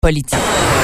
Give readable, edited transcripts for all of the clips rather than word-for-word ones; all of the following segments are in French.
politique.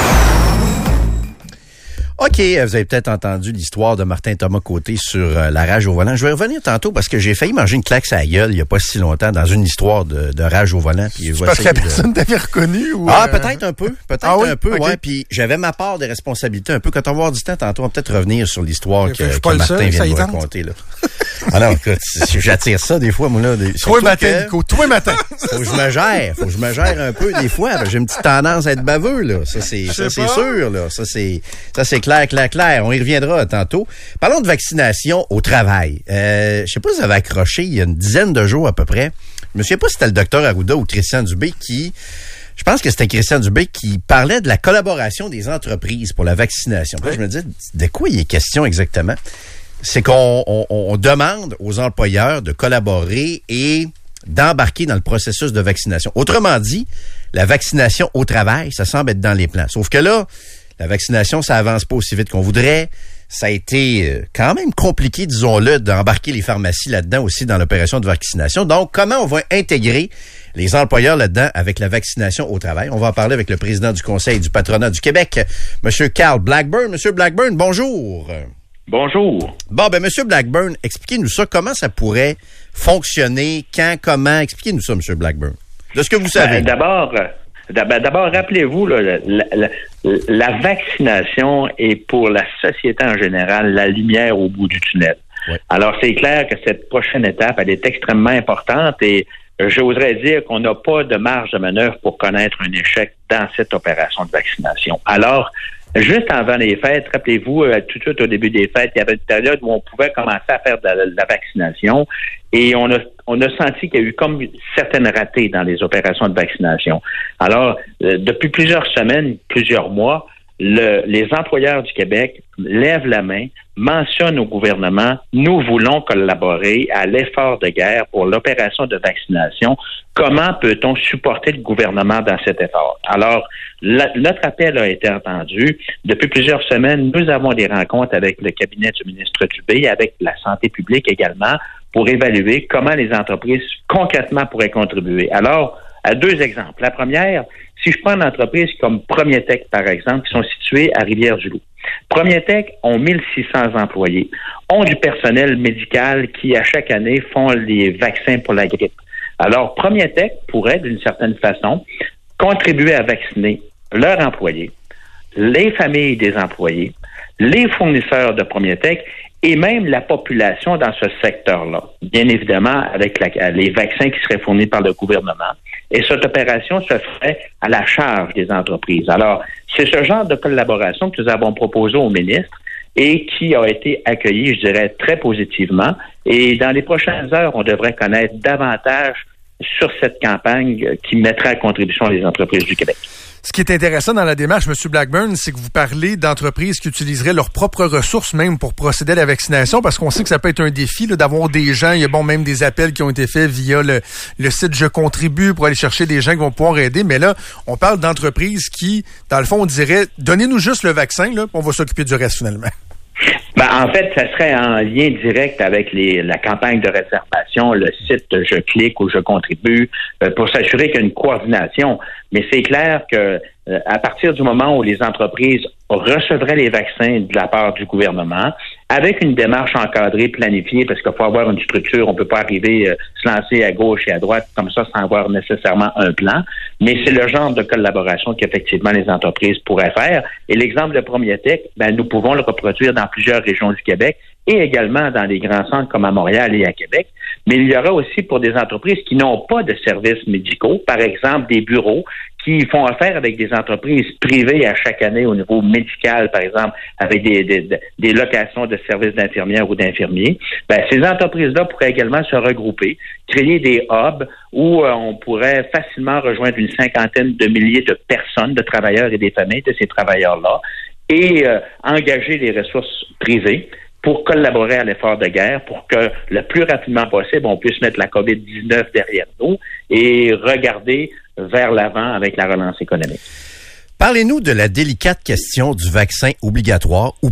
OK, vous avez peut-être entendu l'histoire de Martin Thomas Côté sur la rage au volant. Je vais revenir tantôt parce que j'ai failli manger une claque à la gueule il n'y a pas si longtemps dans une histoire de rage au volant. Puis parce que la personne t'avait reconnu? Ou peut-être un peu. Un peu, okay. Ouais. Puis j'avais ma part de responsabilité un peu. Quand on va avoir du temps tantôt, on va peut-être revenir sur l'histoire que Martin vient de nous raconter. Là. Alors, écoute, j'attire ça des fois, moi, là. Toi matin, Nico, toi matin. Faut que je me gère un peu des fois. J'ai une petite tendance à être baveux, là. Ça, c'est sûr, là. Ça, c'est clair. On y reviendra tantôt. Parlons de vaccination au travail. Je sais pas si vous avez accroché il y a une dizaine de jours à peu près. Je me souviens pas si c'était le docteur Arruda ou Christian Dubé je pense que c'était Christian Dubé qui parlait de la collaboration des entreprises pour la vaccination. Puis là, je me dis, de quoi il est question exactement? C'est qu'on demande aux employeurs de collaborer et d'embarquer dans le processus de vaccination. Autrement dit, la vaccination au travail, ça semble être dans les plans. Sauf que là, la vaccination, ça avance pas aussi vite qu'on voudrait. Ça a été quand même compliqué, disons-le, d'embarquer les pharmacies là-dedans aussi dans l'opération de vaccination. Donc, comment on va intégrer les employeurs là-dedans avec la vaccination au travail? On va en parler avec le président du Conseil du patronat du Québec, M. Carl Blackburn. M. Blackburn, bonjour. Bonjour. Bon, ben, M. Blackburn, expliquez-nous ça. Comment ça pourrait fonctionner? Quand? Comment? Expliquez-nous ça, M. Blackburn. De ce que vous savez. D'abord, rappelez-vous, là, la vaccination est pour la société en général la lumière au bout du tunnel. Ouais. Alors, c'est clair que cette prochaine étape, elle est extrêmement importante et j'oserais dire qu'on n'a pas de marge de manœuvre pour connaître un échec dans cette opération de vaccination. Alors, juste avant les fêtes, rappelez-vous, tout de suite au début des fêtes, il y avait une période où on pouvait commencer à faire de la vaccination et on a senti qu'il y a eu comme certaines ratées dans les opérations de vaccination. Alors, depuis plusieurs semaines, plusieurs mois, les employeurs du Québec lèvent la main, mentionnent au gouvernement, nous voulons collaborer à l'effort de guerre pour l'opération de vaccination. Comment peut-on supporter le gouvernement dans cet effort? Alors, notre appel a été entendu. Depuis plusieurs semaines, nous avons des rencontres avec le cabinet du ministre Dubé, avec la santé publique également, pour évaluer comment les entreprises concrètement pourraient contribuer. Alors, à deux exemples. La première, si je prends une entreprise comme Premier Tech, par exemple, qui sont situées à Rivière-du-Loup. Premier Tech ont 1600 employés, ont du personnel médical qui, à chaque année, font les vaccins pour la grippe. Alors, Premier Tech pourrait, d'une certaine façon, contribuer à vacciner leurs employés, les familles des employés, les fournisseurs de Premier Tech et même la population dans ce secteur-là. Bien évidemment, avec les vaccins qui seraient fournis par le gouvernement. Et cette opération se ferait à la charge des entreprises. Alors, c'est ce genre de collaboration que nous avons proposé au ministre et qui a été accueilli, je dirais, très positivement. Et dans les prochaines heures, on devrait connaître davantage sur cette campagne qui mettra à contribution les entreprises du Québec. Ce qui est intéressant dans la démarche, M. Blackburn, c'est que vous parlez d'entreprises qui utiliseraient leurs propres ressources même pour procéder à la vaccination, parce qu'on sait que ça peut être un défi là, d'avoir des gens. Il y a même des appels qui ont été faits via le site Je contribue pour aller chercher des gens qui vont pouvoir aider. Mais là, on parle d'entreprises qui, dans le fond, on dirait, donnez-nous juste le vaccin, là, on va s'occuper du reste finalement. En fait, ça serait en lien direct avec la campagne de réservation, le site Je clique ou Je contribue, pour s'assurer qu'il y a une coordination. Mais c'est clair que à partir du moment où les entreprises recevraient les vaccins de la part du gouvernement, avec une démarche encadrée, planifiée, parce qu'il faut avoir une structure, on peut pas arriver se lancer à gauche et à droite comme ça sans avoir nécessairement un plan, mais c'est le genre de collaboration qu'effectivement les entreprises pourraient faire. Et l'exemple de Premier Tech, nous pouvons le reproduire dans plusieurs régions du Québec et également dans des grands centres comme à Montréal et à Québec. Mais il y aura aussi pour des entreprises qui n'ont pas de services médicaux, par exemple des bureaux qui font affaire avec des entreprises privées à chaque année au niveau médical, par exemple, avec des locations de services d'infirmières ou d'infirmiers. Ces entreprises-là pourraient également se regrouper, créer des hubs où on pourrait facilement rejoindre une cinquantaine de milliers de personnes, de travailleurs et des familles de ces travailleurs-là, et engager les ressources privées pour collaborer à l'effort de guerre, pour que le plus rapidement possible, on puisse mettre la COVID-19 derrière nous et regarder vers l'avant avec la relance économique. Parlez-nous de la délicate question du vaccin obligatoire ou pas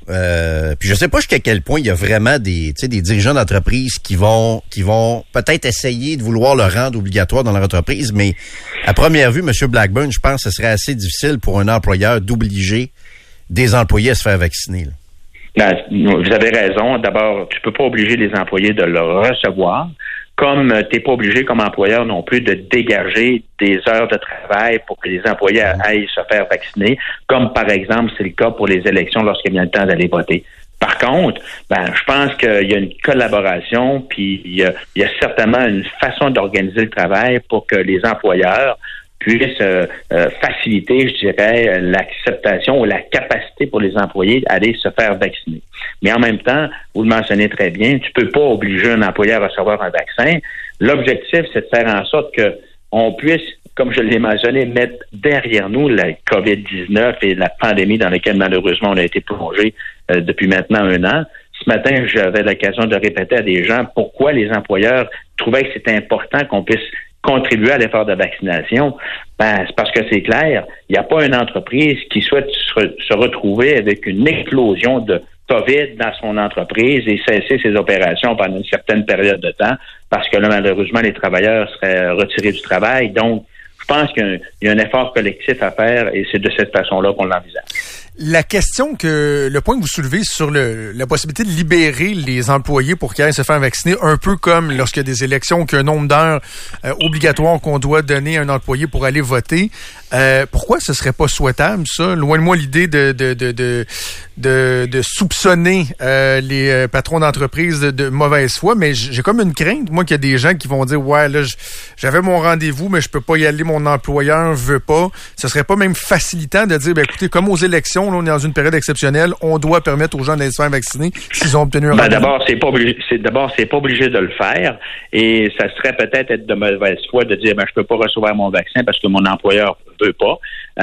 puis je sais pas jusqu'à quel point il y a vraiment des dirigeants d'entreprise qui vont peut-être essayer de vouloir le rendre obligatoire dans leur entreprise, mais à première vue, M. Blackburn, je pense que ce serait assez difficile pour un employeur d'obliger des employés à se faire vacciner, là. Ben, vous avez raison. D'abord, tu peux pas obliger les employés de le recevoir, comme tu n'es pas obligé comme employeur non plus de dégager des heures de travail pour que les employés aillent se faire vacciner, comme par exemple c'est le cas pour les élections lorsqu'il vient le temps d'aller voter. Par contre, je pense qu'il y a une collaboration, puis il y a certainement une façon d'organiser le travail pour que les employeurs puissent faciliter, je dirais, l'acceptation ou la capacité pour les employés d'aller se faire vacciner. Mais en même temps, vous le mentionnez très bien, tu peux pas obliger un employé à recevoir un vaccin. L'objectif, c'est de faire en sorte que on puisse, comme je l'ai mentionné, mettre derrière nous la COVID-19 et la pandémie dans laquelle malheureusement on a été plongé depuis maintenant 1 an. Ce matin, j'avais l'occasion de répéter à des gens pourquoi les employeurs trouvaient que c'était important qu'on puisse contribuer à l'effort de vaccination. C'est parce que c'est clair, il n'y a pas une entreprise qui souhaite se retrouver avec une éclosion de COVID dans son entreprise et cesser ses opérations pendant une certaine période de temps parce que là, malheureusement, les travailleurs seraient retirés du travail. Donc, je pense qu'il y a un effort collectif à faire et c'est de cette façon-là qu'on l'envisage. Le point que vous soulevez sur la possibilité de libérer les employés pour qu'ils aillent se faire vacciner, un peu comme lorsqu'il y a des élections, qu'il y a un nombre d'heures obligatoires qu'on doit donner à un employé pour aller voter. Pourquoi ce serait pas souhaitable, ça? Loin de moi l'idée de soupçonner les patrons d'entreprise de mauvaise foi, mais j'ai comme une crainte, moi, qu'il y a des gens qui vont dire, ouais, là, j'avais mon rendez-vous, mais je peux pas y aller, mon employeur veut pas. Ce serait pas même facilitant de dire, écoutez, comme aux élections, là, on est dans une période exceptionnelle, on doit permettre aux gens d'aller se faire vacciner s'ils ont obtenu un rendez-vous. D'abord, c'est pas obligé de le faire, et ça serait peut-être être de mauvaise foi de dire, je peux pas recevoir mon vaccin parce que mon employeur veut pas.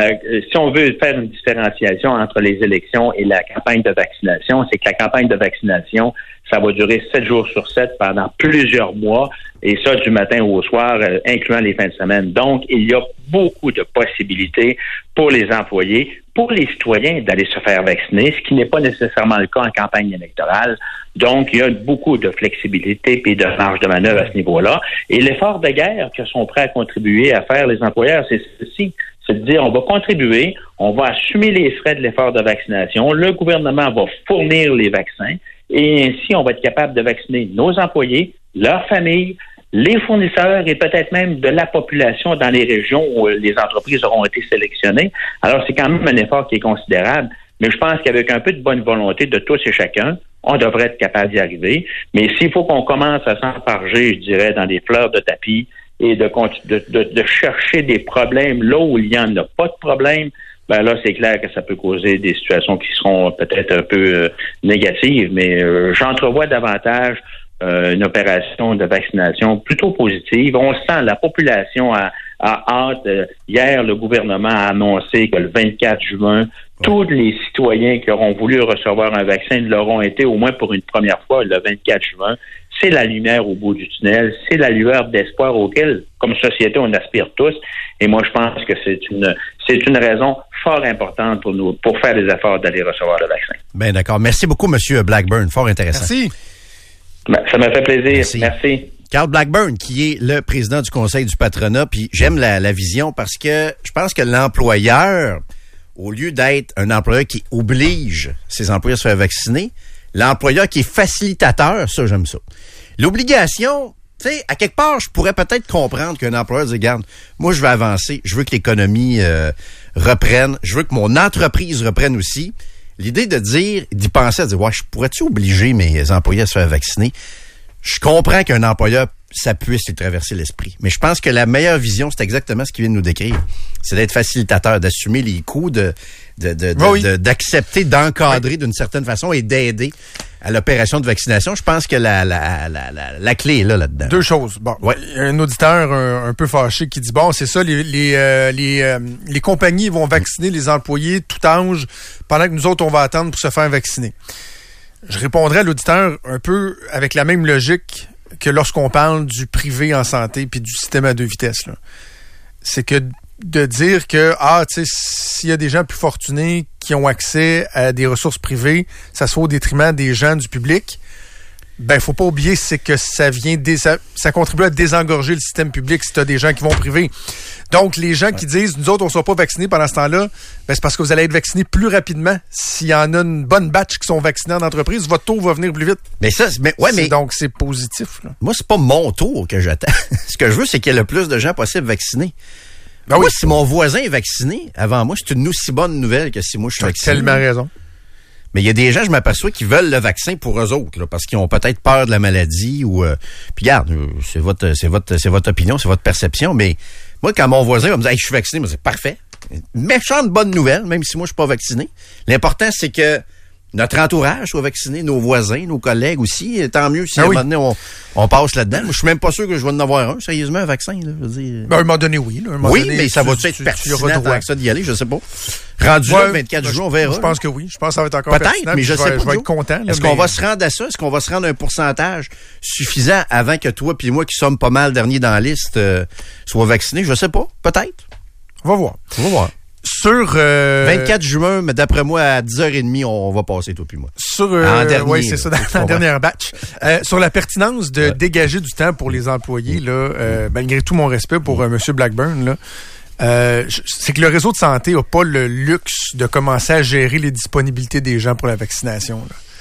Si on veut faire une différenciation entre les élections et la campagne de vaccination, c'est que la campagne de vaccination, ça va durer 7 jours sur 7 pendant plusieurs mois, et ça du matin au soir, incluant les fins de semaine. Donc, il y a beaucoup de possibilités pour les employés, pour les citoyens d'aller se faire vacciner, ce qui n'est pas nécessairement le cas en campagne électorale. Donc, il y a beaucoup de flexibilité et de marge de manœuvre à ce niveau-là. Et l'effort de guerre que sont prêts à contribuer à faire les employeurs, c'est ceci. C'est de dire, on va contribuer, on va assumer les frais de l'effort de vaccination, le gouvernement va fournir les vaccins, et ainsi, on va être capable de vacciner nos employés, leurs familles, les fournisseurs et peut-être même de la population dans les régions où les entreprises auront été sélectionnées. Alors, c'est quand même un effort qui est considérable, mais je pense qu'avec un peu de bonne volonté de tous et chacun, on devrait être capable d'y arriver. Mais s'il faut qu'on commence à s'emparger, je dirais, dans des fleurs de tapis et de chercher des problèmes là où il n'y en a pas de problème, là, c'est clair que ça peut causer des situations qui seront peut-être un peu négatives, mais j'entrevois davantage une opération de vaccination plutôt positive. On sent, la population a hâte. Hier, le gouvernement a annoncé que le 24 juin, tous les citoyens qui auront voulu recevoir un vaccin l'auront été au moins pour une première fois le 24 juin. C'est la lumière au bout du tunnel, c'est la lueur d'espoir auquel, comme société, on aspire tous. Et moi, je pense que c'est une raison fort importante pour nous, pour faire des efforts d'aller recevoir le vaccin. Bien, d'accord. Merci beaucoup, M. Blackburn. Fort intéressant. Merci. Ça m'a fait plaisir. Merci. Carl Blackburn, qui est le président du Conseil du patronat, puis j'aime la vision parce que je pense que l'employeur, au lieu d'être un employeur qui oblige ses employés à se faire vacciner, l'employeur qui est facilitateur, ça, j'aime ça. L'obligation, tu sais, à quelque part, je pourrais peut-être comprendre qu'un employeur dit, regarde, moi, je veux avancer, je veux que l'économie reprenne, je veux que mon entreprise reprenne aussi. L'idée d'y penser, à dire, ouais, je pourrais-tu obliger mes employés à se faire vacciner? Je comprends qu'un employeur, ça puisse lui traverser l'esprit. Mais je pense que la meilleure vision, c'est exactement ce qu'il vient de nous décrire. C'est d'être facilitateur, d'assumer les coûts, d'accepter, d'encadrer d'une certaine façon et d'aider à l'opération de vaccination. Je pense que la clé est là-dedans. Deux choses. Bon, il y a un auditeur un peu fâché qui dit, bon, c'est ça, les compagnies vont vacciner les employés tout âge pendant que nous autres, on va attendre pour se faire vacciner. Je répondrai à l'auditeur un peu avec la même logique que lorsqu'on parle du privé en santé puis du système à 2 vitesses, là. C'est que de dire que, tu sais, s'il y a des gens plus fortunés qui ont accès à des ressources privées, ça soit au détriment des gens du public, ben faut pas oublier, c'est que ça vient ça contribue à désengorger le système public si tu as des gens qui vont privé. Donc, les gens qui disent, nous autres, on ne sera pas vaccinés pendant ce temps-là, ben c'est parce que vous allez être vaccinés plus rapidement. S'il y en a une bonne batch qui sont vaccinés en entreprise, votre tour va venir plus vite. Mais ça, donc, c'est positif, là. Moi, c'est pas mon tour que j'attends. Ce que je veux, c'est qu'il y ait le plus de gens possible vaccinés. Ben moi, si mon voisin est vacciné avant moi, c'est une aussi bonne nouvelle que si moi je suis vacciné. Tu as tellement raison. Mais il y a des gens, je m'aperçois, qui veulent le vaccin pour eux autres, là, parce qu'ils ont peut-être peur de la maladie ou. Puis regarde, c'est votre opinion, c'est votre perception. Mais moi, quand mon voisin va me dire, hey, je suis vacciné, moi, c'est parfait. Méchante bonne nouvelle, même si moi je suis pas vacciné. L'important, c'est que notre entourage soit vacciné, nos voisins, nos collègues aussi. Tant mieux si à un moment donné, on passe là-dedans. Moi, je suis même pas sûr que je vais en avoir un, sérieusement, un vaccin. Là, je veux dire. Ben, à un moment donné, oui. Là, Mais ça va-tu être pertinent tant que ça d'y aller? Je sais pas. Rendu là, 24 jours, on verra. Je pense que oui. Je pense que ça va être encore peut-être, pertinent. Mais je sais pas. Je vais être content. Est-ce qu'on va se rendre à ça? Est-ce qu'on va se rendre à un pourcentage suffisant avant que toi puis moi, qui sommes pas mal derniers dans la liste, soient vaccinés? Je sais pas. Peut-être. On va voir. Sur 24 juin, mais d'après moi, à 10h30, on va passer, toi puis moi. Oui, c'est ça, dans la dernière batch. Sur la pertinence de dégager du temps pour les employés, là, malgré tout mon respect pour M. Blackburn, là, c'est que le réseau de santé n'a pas le luxe de commencer à gérer les disponibilités des gens pour la vaccination.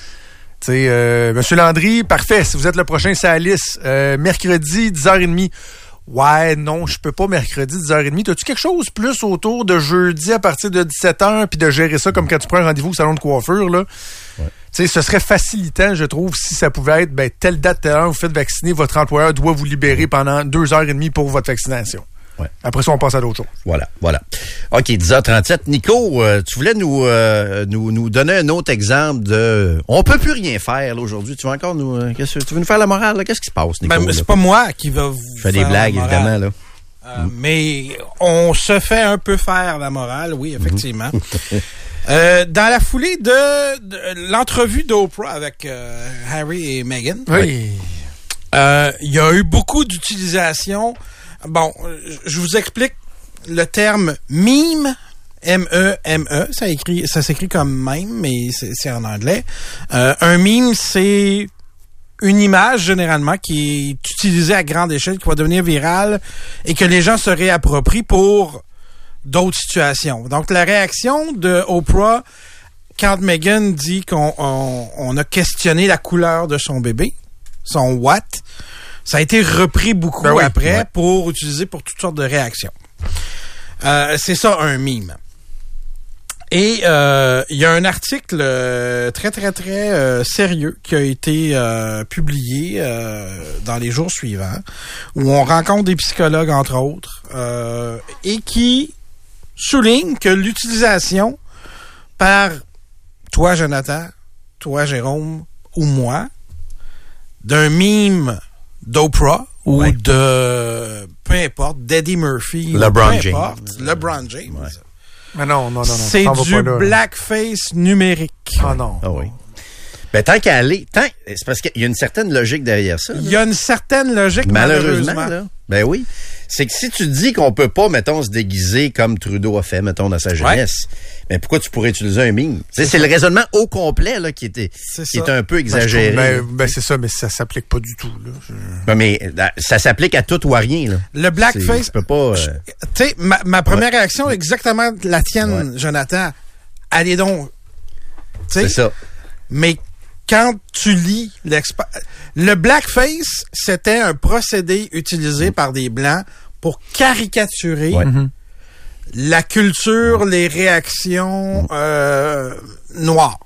Tu sais, M. Landry, parfait, si vous êtes le prochain, c'est Alice. Mercredi, 10h30. Ouais, non, je peux pas mercredi 10h30. T'as-tu quelque chose plus autour de jeudi à partir de 17h puis de gérer ça comme quand tu prends un rendez-vous au salon de coiffure, là? Ouais. Tu sais, ce serait facilitant, je trouve, si ça pouvait être, telle date, telle heure, vous faites vacciner, votre employeur doit vous libérer pendant 2h30 pour votre vaccination. Ouais. Après ça, on passe à d'autres choses. Voilà. OK, 10h37. Nico, tu voulais nous donner un autre exemple de... On peut plus rien faire là, aujourd'hui. Tu vas encore tu veux nous faire la morale? Là? Qu'est-ce qui se passe, Nico? Ben, c'est pas moi qui va vous Je fais des blagues, évidemment. Là. Mais on se fait un peu faire la morale, oui, effectivement. Dans la foulée de l'entrevue d'Oprah avec Harry et Meghan, il y a eu beaucoup d'utilisation. Bon, je vous explique le terme meme, M-E-M-E, ça s'écrit comme meme, mais c'est en anglais. Un meme, c'est une image, généralement, qui est utilisée à grande échelle, qui va devenir virale et que les gens se réapproprient pour d'autres situations. Donc, la réaction de Oprah, quand Meghan dit qu'on a questionné la couleur de son bébé, son what, ça a été repris beaucoup après pour utiliser pour toutes sortes de réactions. C'est ça, un meme. Et il y a un article très, très, très sérieux qui a été publié dans les jours suivants, où on rencontre des psychologues, entre autres, et qui souligne que l'utilisation par toi, Jonathan, toi, Jérôme, ou moi, d'un meme d'Oprah ou de peu importe, d'Eddie Murphy, LeBron James. LeBron James. Ouais. Mais non. C'est du blackface numérique. Ah non. Ah oui. Ben, tant qu'à aller, c'est parce qu'il y a une certaine logique derrière ça. Il y a une certaine logique, malheureusement. Là. Ben oui. C'est que si tu dis qu'on peut pas, mettons, se déguiser comme Trudeau a fait, mettons, dans sa jeunesse, mais pourquoi tu pourrais utiliser un meme? C'est le raisonnement au complet là, qui est un peu exagéré. C'est ça, mais ça s'applique pas du tout. Là. Ben, mais ça s'applique à tout ou à rien. Là. Le blackface... Tu peux pas... Tu sais, ma première réaction est exactement la tienne, Jonathan. Allez donc. C'est ça. Mais quand tu lis le blackface, c'était un procédé utilisé par des Blancs pour caricaturer la culture, les réactions noires.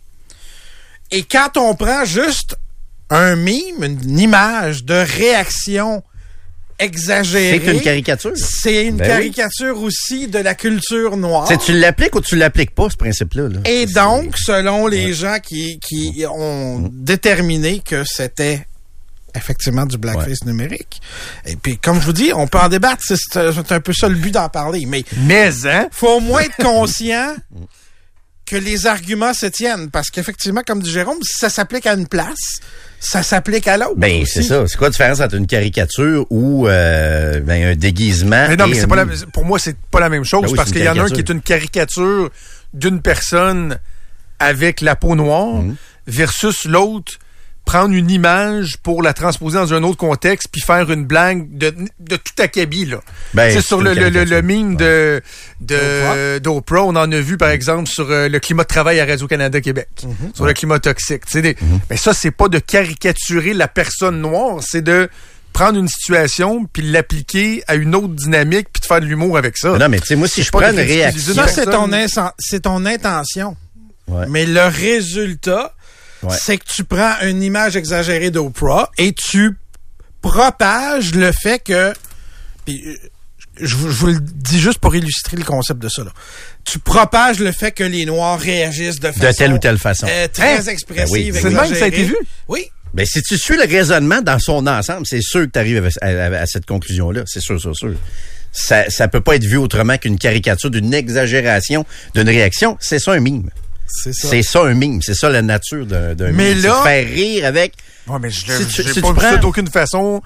Et quand on prend juste un meme, une image de réaction exagérée... C'est une caricature. C'est une caricature aussi de la culture noire. Tu l'appliques ou tu l'appliques pas, ce principe-là? Là? Et donc, selon les gens qui ont déterminé que c'était effectivement du blackface numérique. Et puis, comme je vous dis, on peut en débattre. C'est un peu ça le but d'en parler. Mais faut au moins être conscient que les arguments se tiennent. Parce qu'effectivement, comme dit Jérôme, si ça s'applique à une place, ça s'applique à l'autre. Ben, c'est ça. C'est quoi la différence entre une caricature ou un déguisement? Mais non, mais pour moi, c'est pas la même chose. Parce qu'il y en a un qui est une caricature d'une personne avec la peau noire versus l'autre prendre une image pour la transposer dans un autre contexte puis faire une blague de tout acabit, là. C'est sur le meme d'Oprah, on en a vu, par exemple, sur le climat de travail à Radio-Canada Québec, sur le climat toxique. Mais ça, c'est pas de caricaturer la personne noire, c'est de prendre une situation puis l'appliquer à une autre dynamique puis de faire de l'humour avec ça. Non, mais tu sais, moi, si je prends une réaction... Ça, c'est ton intention. Ouais. Mais le résultat... Ouais. C'est que tu prends une image exagérée d'Oprah et tu propages le fait que... Puis, je vous le dis juste pour illustrer le concept de ça, là. Tu propages le fait que les Noirs réagissent de telle ou telle façon. Très expressive, oui. C'est le même que ça a été vu? Oui. Ben, si tu suis le raisonnement dans son ensemble, c'est sûr que tu arrives à cette conclusion-là. C'est sûr. Ça peut pas être vu autrement qu'une caricature, d'une exagération, d'une réaction. C'est ça un mime. C'est ça un mime. C'est ça la nature d'un mais mime. Là, c'est faire rire avec... Ouais, mais j'ai pas vu ça d'aucune façon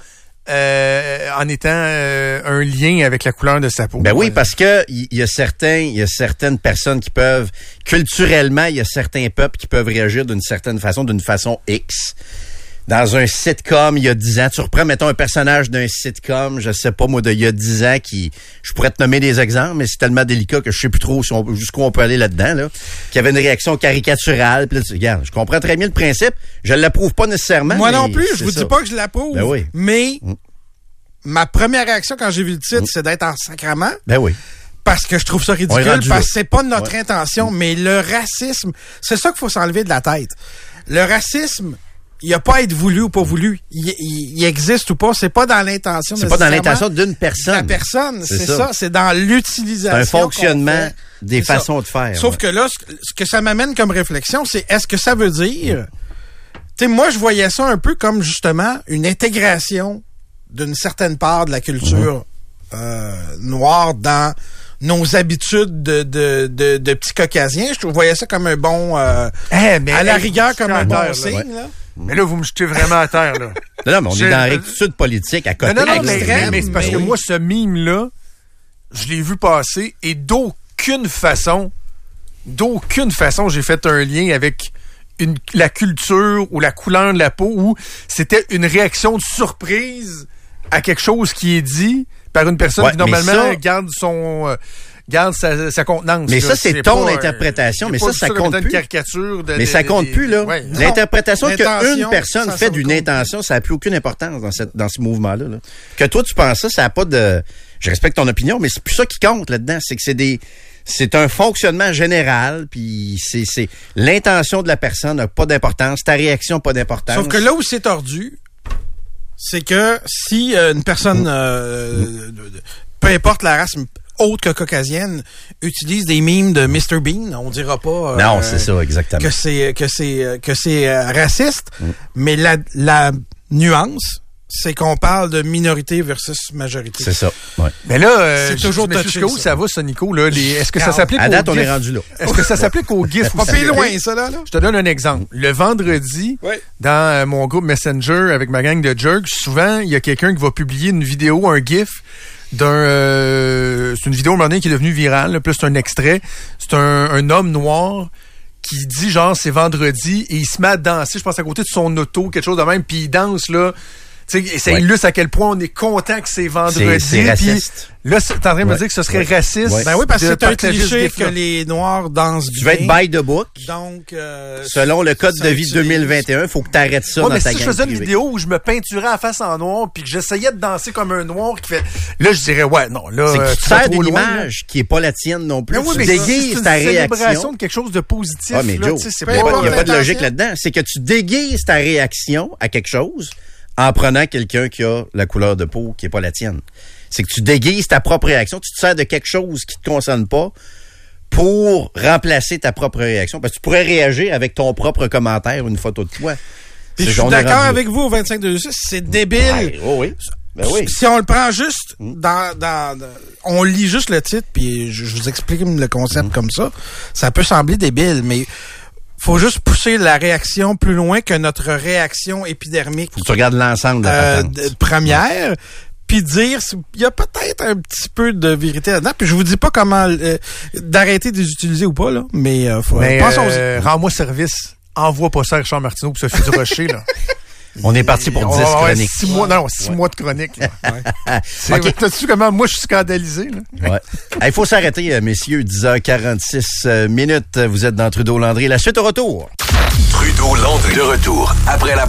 en étant un lien avec la couleur de sa peau. Ben oui, parce que il y a certaines personnes qui peuvent... Culturellement, il y a certains peuples qui peuvent réagir d'une certaine façon, d'une façon X. Dans un sitcom, il y a 10 ans, tu reprends, mettons, un personnage d'un sitcom, je sais pas, moi, il y a 10 ans, je pourrais te nommer des exemples, mais c'est tellement délicat que je sais plus trop jusqu'où on peut aller là-dedans, là, qui avait une réaction caricaturale, puis là, regarde, je comprends très bien le principe, je l'approuve pas nécessairement. Moi non plus, je vous dis pas que je l'approuve, ben oui. Mais ma première réaction quand j'ai vu le titre, c'est d'être en sacrament. Ben oui. Parce que je trouve ça ridicule, parce que c'est pas notre intention, mais le racisme, c'est ça qu'il faut s'enlever de la tête. Le racisme, il n'y a pas à être voulu ou pas voulu. Il existe ou pas. C'est pas dans l'intention. C'est pas dans l'intention d'une personne. La personne, c'est ça. C'est dans l'utilisation. C'est un fonctionnement des façons de faire. Sauf que là, ce que ça m'amène comme réflexion, c'est est-ce que ça veut dire... Tu sais, moi, je voyais ça un peu comme, justement, une intégration d'une certaine part de la culture noire dans nos habitudes de petits caucasiens. Je voyais ça comme un bon... à la rigueur, comme un bon signe, là. Mais là, vous me jetez vraiment à terre, là. Non, mais on est dans la rectitude politique à côté. Non, mais c'est parce que moi, ce mime-là, je l'ai vu passer et d'aucune façon, j'ai fait un lien avec la culture ou la couleur de la peau où c'était une réaction de surprise à quelque chose qui est dit par une personne qui, normalement, garde sa contenance. Mais là, ça, c'est ton interprétation. Mais ça compte plus. Mais ça compte plus, là. Ouais. L'interprétation qu'une personne fait d'une intention, ça n'a plus aucune importance dans ce mouvement-là. Là. Que toi, tu penses ça n'a pas de... Je respecte ton opinion, mais c'est plus ça qui compte là-dedans. C'est que c'est un fonctionnement général, puis c'est l'intention de la personne n'a pas d'importance, ta réaction pas d'importance. Sauf que là où c'est tordu, c'est que si une personne, peu importe la race autre que caucasienne, utilise des mimes de Mr. Bean, on dira pas non, c'est ça exactement. que c'est raciste, mais la nuance, c'est qu'on parle de minorité versus majorité. C'est ça. Ouais. Mais là, c'est toujours touché. Où ça va, ça, Nico? Là, est-ce que ça s'applique à date, on est rendu là. Est-ce que ça s'applique au GIF? Pas plus loin, ça, là. Je te donne un exemple. Le vendredi, dans mon groupe Messenger avec ma gang de jerks, souvent, il y a quelqu'un qui va publier une vidéo, un GIF, c'est une vidéo à un moment donné qui est devenue virale, là, plus c'est un extrait. C'est un homme noir qui dit genre c'est vendredi et il se met à danser, je pense à côté de son auto, quelque chose de même, puis il danse là. Et ça illustre à quel point on est content que c'est vendredi. C'est raciste. Là, t'es en train de me dire que ce serait raciste. Ben oui, parce que c'est un cliché que les Noirs dansent bien. Tu vas être by the book. Donc, selon le code de vie 2021, il faut que tu arrêtes ça dans ta gang privée. Mais si je faisais une vidéo où je me peinturais la face en noir puis que j'essayais de danser comme un noir qui fait... Là, je dirais, ouais, non, là... C'est que tu sers d'une image qui est pas la tienne non plus. Oui, tu déguises ta réaction. C'est une célébration de quelque chose de positif. Ah, mais Joe, il n'y a pas de logique là-dedans. C'est que tu déguises ta réaction à quelque chose en prenant quelqu'un qui a la couleur de peau qui est pas la tienne. C'est que tu déguises ta propre réaction, tu te sers de quelque chose qui te concerne pas pour remplacer ta propre réaction. Parce que tu pourrais réagir avec ton propre commentaire ou une photo de toi. Puis je suis d'accord avec vous au 25/26, c'est débile. Ouais, oui. Ben oui. Si on le prend juste on lit juste le titre, puis je vous explique le concept comme ça peut sembler débile, mais faut juste pousser la réaction plus loin que notre réaction épidermique. Faut que tu regardes l'ensemble de la première. puis dire, il y a peut-être un petit peu de vérité là-dedans. Puis je vous dis pas comment d'arrêter de les utiliser ou pas, là, mais pensons-y. Rends-moi service. Envoie pas ça à Richard Martineau pour Sophie Durocher, là. On est parti pour 10 chroniques. 6 mois de chronique. Okay. T'as-tu comment moi je suis scandalisé? Là? Ouais. Il faut s'arrêter, messieurs. 10h46 minutes. Vous êtes dans Trudeau-Landry. La suite au retour. Trudeau-Landry de retour après la